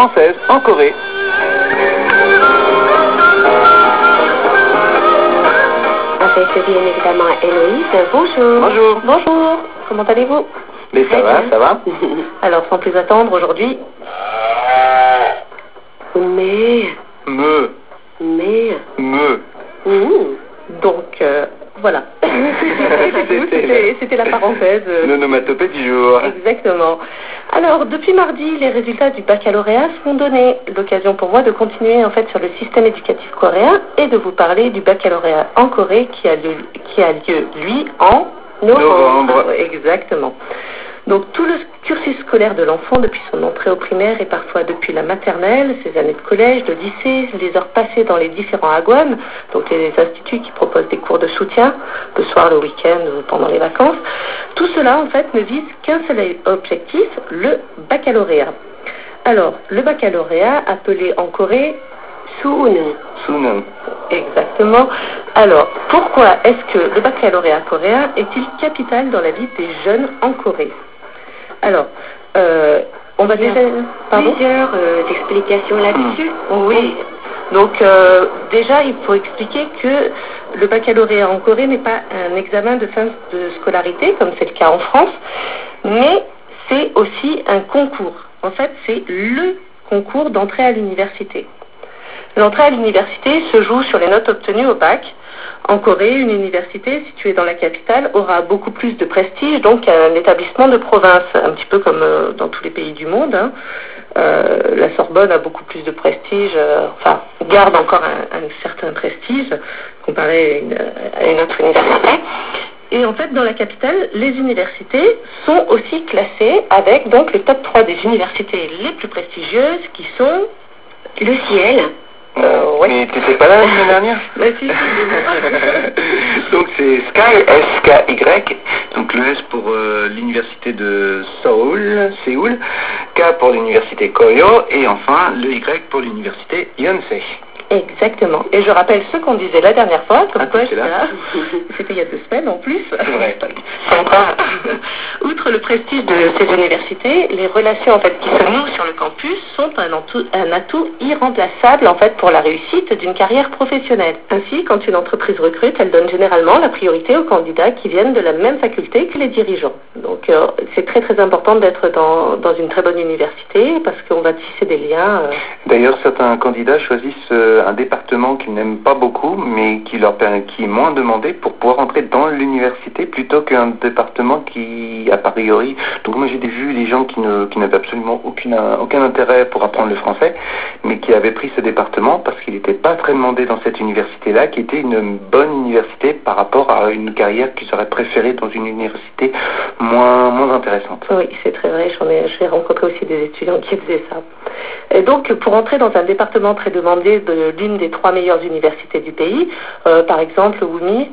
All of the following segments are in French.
française en Corée. Avec bien évidemment Héloïse. Bonjour. Bonjour. Bonjour, comment allez-vous? Mais ça va, ça va. Alors, sans plus attendre, aujourd'hui... Mais... Donc, voilà. C'était la parenthèse. L'onomatopée du jour. Exactement. Alors, depuis mardi, les résultats du baccalauréat sont donnés. L'occasion pour moi de continuer en fait sur le système éducatif coréen et de vous parler du baccalauréat en Corée qui a lieu lui, en novembre. Exactement. Donc tout le cursus scolaire de l'enfant depuis son entrée au primaire et parfois depuis la maternelle, ses années de collège, de lycée, les heures passées dans les différents hagwon, donc les instituts qui proposent des cours de soutien, le soir, le week-end, pendant les vacances, tout cela en fait ne vise qu'un seul objectif, le baccalauréat. Alors, le baccalauréat, appelé en Corée Suneung. Exactement. Alors, pourquoi est-ce que le baccalauréat coréen est-il capital dans la vie des jeunes en Corée? Alors, on va déjà... Plusieurs explications là-dessus. Oui. Donc, déjà, il faut expliquer que le baccalauréat en Corée n'est pas un examen de fin de scolarité, comme c'est le cas en France, mais c'est aussi un concours. En fait, c'est le concours d'entrée à l'université. L'entrée à l'université se joue sur les notes obtenues au bac. En Corée, une université située dans la capitale aura beaucoup plus de prestige, donc qu'un établissement de province, un petit peu comme dans tous les pays du monde. La Sorbonne a beaucoup plus de prestige, garde encore un certain prestige comparé à une autre université. Et en fait, dans la capitale, les universités sont aussi classées avec donc le top 3 des universités les plus prestigieuses qui sont le ciel. Ouais. Mais t'étais pas là la semaine dernière? Bah si, Donc c'est Sky, S-K-Y, donc le S pour l'université de Séoul, K pour l'université Koyo, et enfin le Y pour l'université Yonsei. Exactement. Et je rappelle ce qu'on disait la dernière fois, comme quoi j'étais là. C'était il y a 2 semaines en plus. C'est vrai. Outre le prestige de ces universités, les relations en fait qui se nouent sur le campus sont un atout irremplaçable en fait pour la réussite d'une carrière professionnelle. Ainsi, quand une entreprise recrute, elle donne généralement la priorité aux candidats qui viennent de la même faculté que les dirigeants. Donc c'est très très important d'être dans une très bonne université parce qu'on va tisser des liens. D'ailleurs, certains candidats choisissent un département qu'ils n'aiment pas beaucoup, mais qui est moins demandé pour pouvoir entrer dans l'université plutôt qu'un département qui, a priori... Donc moi j'ai vu des gens qui n'avaient absolument aucun intérêt pour apprendre le français, mais qui avaient pris ce département parce qu'il n'était pas très demandé dans cette université-là, qui était une bonne université par rapport à une carrière qu'ils auraient préférée dans une université moins intéressante. Oui, c'est très vrai, j'ai rencontré aussi des étudiants qui faisaient ça. Et donc, pour entrer dans un département très demandé de l'une des 3 meilleures universités du pays, par exemple, WUMI,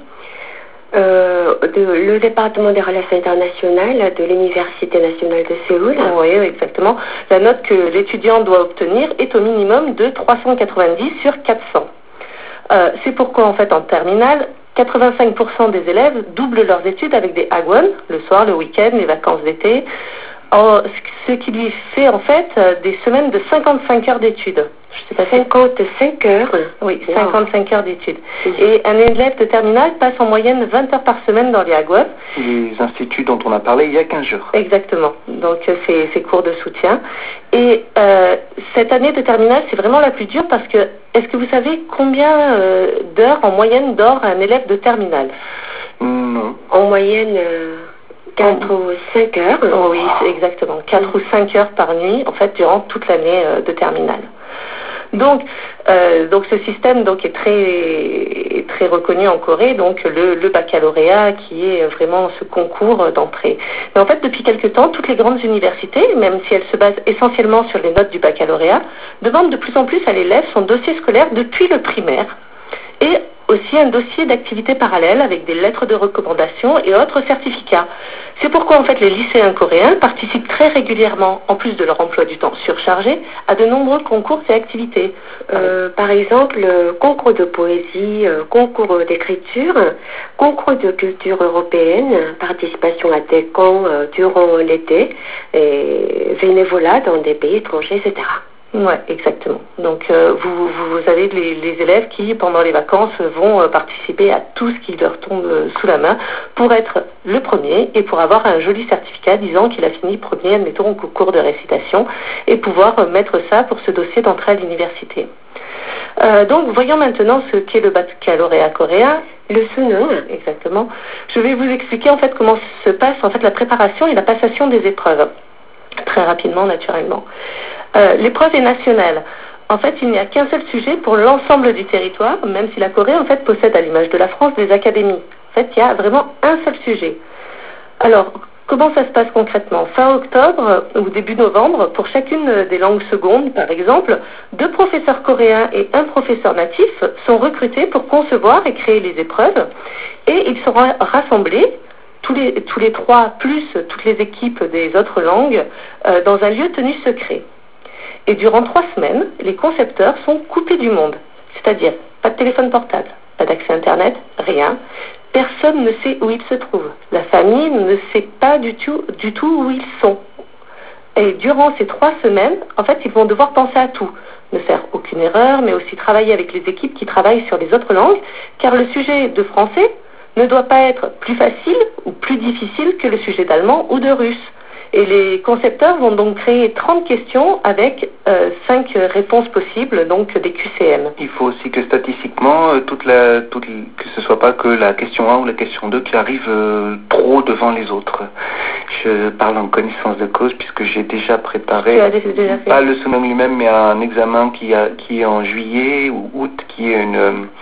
le département des relations internationales de l'Université nationale de Séoul. Oui, exactement. La note que l'étudiant doit obtenir est au minimum de 390 sur 400. C'est pourquoi, en fait, en terminale, 85% des élèves doublent leurs études avec des hagwon, le soir, le week-end, les vacances d'été, ce qui lui fait en fait des semaines de 55 heures d'études. Je sais pas, 55 heures? Oui, 55 heures d'études. Et un élève de terminale passe en moyenne 20 heures par semaine dans les hagwon. Les instituts dont on a parlé il y a 15 jours. Exactement. Donc c'est cours de soutien. Et cette année de terminale, c'est vraiment la plus dure parce que, est-ce que vous savez combien d'heures en moyenne dort un élève de terminale? Non. En moyenne... 4 ou 5 heures. Oh oui, exactement. 4 ou 5 heures par nuit, en fait, durant toute l'année de terminale. Donc ce système donc, est très reconnu en Corée, donc le baccalauréat qui est vraiment ce concours d'entrée. Mais en fait, depuis quelque temps, toutes les grandes universités, même si elles se basent essentiellement sur les notes du baccalauréat, demandent de plus en plus à l'élève son dossier scolaire depuis le primaire et aussi un dossier d'activité parallèle avec des lettres de recommandation et autres certificats. C'est pourquoi en fait les lycéens coréens participent très régulièrement, en plus de leur emploi du temps surchargé, à de nombreux concours et activités. Par exemple, concours de poésie, concours d'écriture, concours de culture européenne, participation à des camps durant l'été, et bénévolat dans des pays étrangers, etc. Ouais, exactement. Donc vous avez les élèves qui, pendant les vacances, vont participer à tout ce qui leur tombe sous la main pour être le premier et pour avoir un joli certificat disant qu'il a fini premier, admettons, au cours de récitation, et pouvoir mettre ça pour ce dossier d'entrée à l'université. Donc voyons maintenant ce qu'est le baccalauréat coréen. Le Sunung. Exactement. Je vais vous expliquer en fait comment se passe en fait la préparation et la passation des épreuves. Très rapidement, naturellement. L'épreuve est nationale. En fait, il n'y a qu'un seul sujet pour l'ensemble du territoire, même si la Corée, en fait, possède, à l'image de la France, des académies. En fait, il y a vraiment un seul sujet. Alors, comment ça se passe concrètement? Fin octobre ou début novembre, pour chacune des langues secondes, par exemple, 2 professeurs coréens et 1 professeur natif sont recrutés pour concevoir et créer les épreuves, et ils seront rassemblés tous les 3, plus toutes les équipes des autres langues, dans un lieu tenu secret. Et durant 3 semaines, les concepteurs sont coupés du monde. C'est-à-dire, pas de téléphone portable, pas d'accès Internet, rien. Personne ne sait où ils se trouvent. La famille ne sait pas du tout où ils sont. Et durant ces 3 semaines, en fait, ils vont devoir penser à tout. Ne faire aucune erreur, mais aussi travailler avec les équipes qui travaillent sur les autres langues, car le sujet de français ne doit pas être plus facile ou plus difficile que le sujet d'allemand ou de russe. Et les concepteurs vont donc créer 30 questions avec 5 réponses possibles, donc des QCM. Il faut aussi que statistiquement, que ce soit pas que la question 1 ou la question 2 qui arrive trop devant les autres. Je parle en connaissance de cause puisque j'ai déjà préparé, pas le Sunung lui-même, mais un examen qui est en juillet ou août, qui est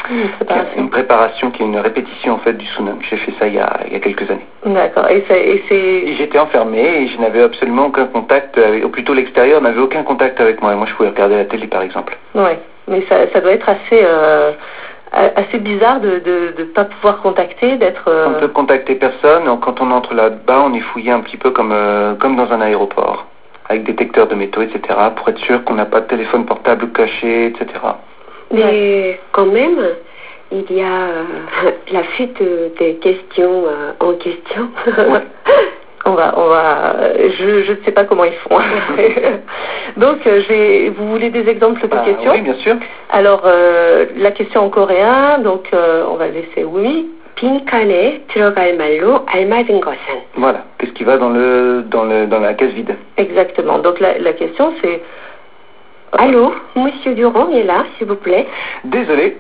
une préparation, qui est une répétition en fait du Sunung. J'ai fait ça il y a quelques années. D'accord. Et j'étais enfermé et je n'avais absolument aucun contact, ou plutôt l'extérieur n'avait aucun contact avec moi. Et moi, je pouvais regarder la télé, par exemple. Oui, mais ça doit être assez bizarre de ne pas pouvoir contacter, d'être... On ne peut contacter personne. Quand on entre là-bas, on est fouillé un petit peu comme dans un aéroport, avec détecteurs de métaux, etc., pour être sûr qu'on n'a pas de téléphone portable caché, etc. Mais quand même, il y a la fuite des questions en question. Ouais. Je ne sais pas comment ils font. Donc, vous voulez des exemples de questions? Oui, bien sûr. Alors, la question en coréen, donc on va laisser oui. 빈칸에 들어갈 말로 알맞은 것은. Voilà. Qu'est-ce qui va dans la case vide? Exactement. Donc, la question c'est... Allô, Monsieur Durand est là, s'il vous plaît. Désolé.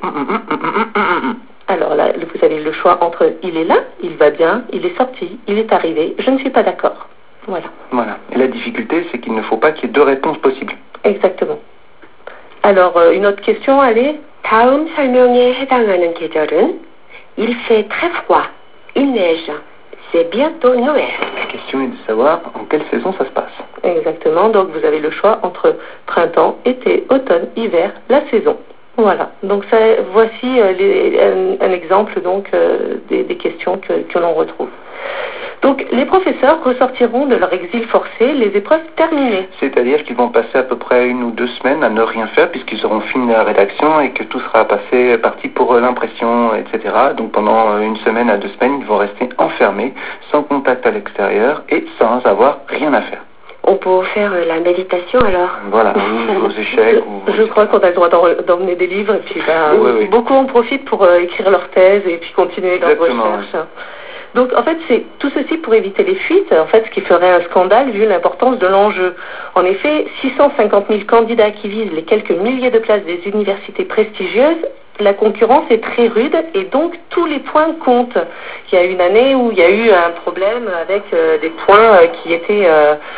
Alors là, vous avez le choix entre il est là, il va bien, il est sorti, il est arrivé, je ne suis pas d'accord. Voilà. Voilà. Et la difficulté, c'est qu'il ne faut pas qu'il y ait 2 réponses possibles. Exactement. Alors, une autre question, allez. 다음 설명에 해당하는 계절은 il fait très froid, il neige, c'est bientôt Noël. La question est de savoir en quelle saison ça se passe. Exactement. Donc, vous avez le choix entre printemps, été, automne, hiver, la saison. Voilà, donc voici un exemple donc des questions que l'on retrouve. Donc les professeurs ressortiront de leur exil forcé les épreuves terminées. C'est-à-dire qu'ils vont passer à peu près 1 ou 2 semaines à ne rien faire puisqu'ils auront fini la rédaction et que tout sera parti pour l'impression, etc. Donc pendant 1 semaine à 2 semaines, ils vont rester enfermés, sans contact à l'extérieur et sans avoir rien à faire. On peut faire la méditation alors. Voilà, aux échecs. Je crois qu'on a le droit d'emmener des livres et puis oui. Beaucoup en profitent pour écrire leur thèse et puis continuer leur recherche. Donc en fait c'est tout ceci pour éviter les fuites, en fait ce qui ferait un scandale vu l'importance de l'enjeu. En effet, 650 000 candidats qui visent les quelques milliers de places des universités prestigieuses, la concurrence est très rude et donc tous les points comptent. Il y a une année où il y a eu un problème avec des points qui étaient,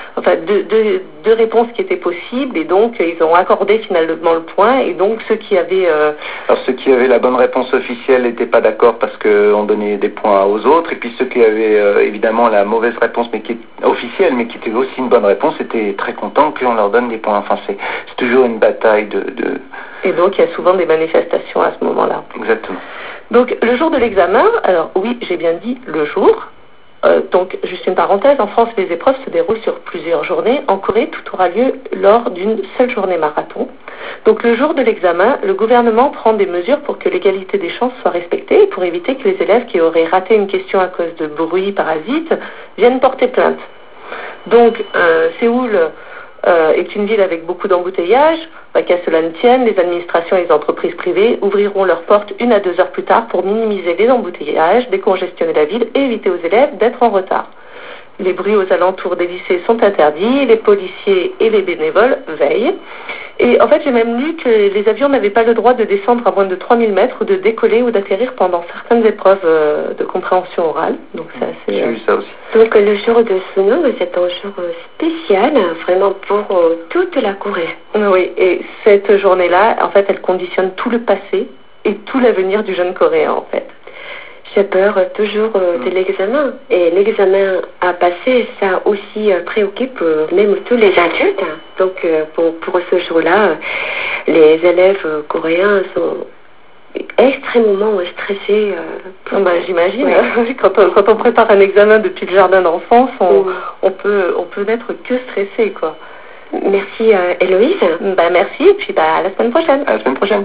deux réponses qui étaient possibles et donc ils ont accordé finalement le point et donc ceux qui avaient... Alors ceux qui avaient la bonne réponse officielle n'étaient pas d'accord parce qu'on donnait des points aux autres et puis ceux qui avaient évidemment la mauvaise réponse mais qui est officielle mais qui était aussi une bonne réponse étaient très contents qu'on leur donne des points. Enfin c'est toujours une bataille de... Et donc il y a souvent des manifestations à ce moment-là. Exactement. Donc le jour de l'examen, alors oui j'ai bien dit le jour, donc juste une parenthèse, en France les épreuves se déroulent sur plusieurs journées, en Corée tout aura lieu lors d'une seule journée marathon. Donc le jour de l'examen, le gouvernement prend des mesures pour que l'égalité des chances soit respectée et pour éviter que les élèves qui auraient raté une question à cause de bruit parasite viennent porter plainte. Donc Séoul est une ville avec beaucoup d'embouteillages. Qu'à cela ne tienne, les administrations et les entreprises privées ouvriront leurs portes 1 à 2 heures plus tard pour minimiser les embouteillages, décongestionner la ville et éviter aux élèves d'être en retard. Les bruits aux alentours des lycées sont interdits, les policiers et les bénévoles veillent. Et en fait, j'ai même lu que les avions n'avaient pas le droit de descendre à moins de 3000 mètres ou de décoller ou d'atterrir pendant certaines épreuves de compréhension orale. Donc c'est assez... J'ai vu ça aussi. Donc le jour de Sunong, c'est un jour spécial, vraiment pour toute la Corée. Oui, et cette journée-là, en fait, elle conditionne tout le passé et tout l'avenir du jeune Coréen, en fait. J'ai peur toujours de l'examen. Et l'examen à passer, ça aussi préoccupe même tous les adultes. Donc pour ce jour-là, les élèves coréens sont extrêmement stressés. J'imagine. Ouais. Quand on prépare un examen depuis le jardin d'enfance, on peut n'être que stressé, quoi. Merci Héloïse. Merci et puis à la semaine prochaine. À la semaine prochaine.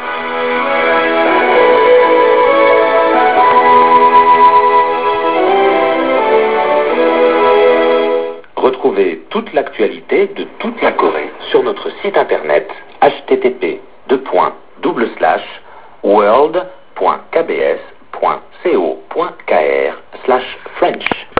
Retrouvez toute l'actualité de toute la Corée sur notre site internet http://world.kbs.co.kr/French.